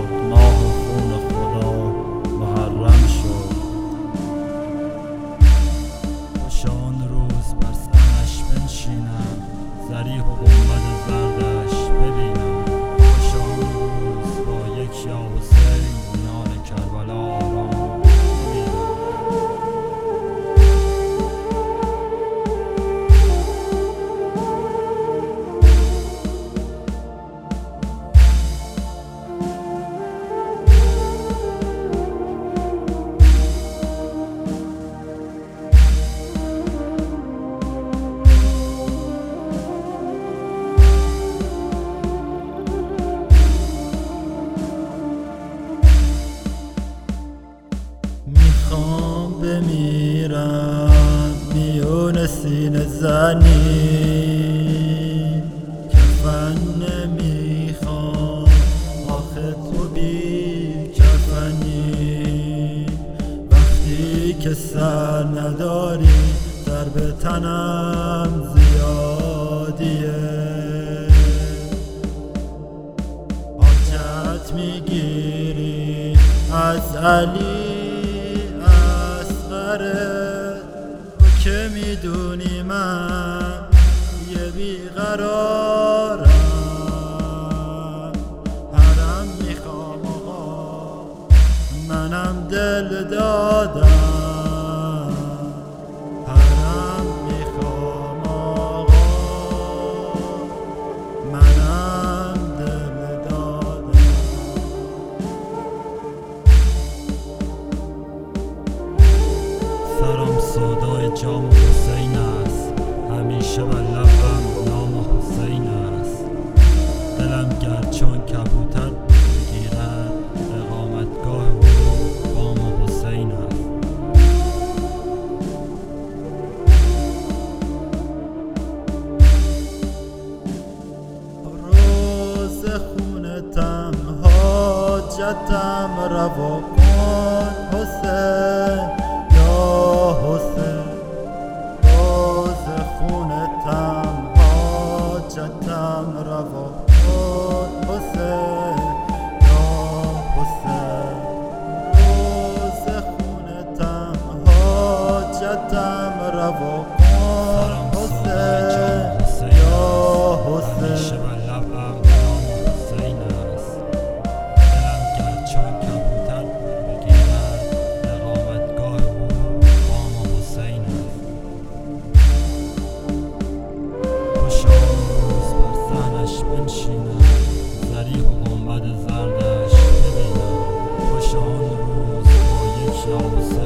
ماه و خون خدا محرم شد. خوش آن روز بر سرش بنشینم، ضریح و گنبد زردش ببینم. خوش آن روز با یک یا حسین میان کربلا آرام ببینم. میخوام بمیرم میون سینه زنی، کفن نمیخوام آخه تو بی کفنی. وقتی که سر نداری ضرب تنم زیادیه، حاجت میگیری از علی تو که میدونی من یه بیقرارم، حرم میخوام آقا منم دل دادم، حرم میخوام آقا منم دل دادم. سرم سودای جام حسین است، همیشه بر لبم نام حسین است. دلم گرچون کبوتر بگیرد اقامتگاه او بام حسین است. روز خونتم حاجتم روا کن حسین حسین، روز خونتم حاجتم روا کن حسین یا حسین، روز خونتم حاجتم روا کن حسین یا حسین. بنشینم ضریح و گنبد زردش ببینم. خوش آن روز با یک یا حسین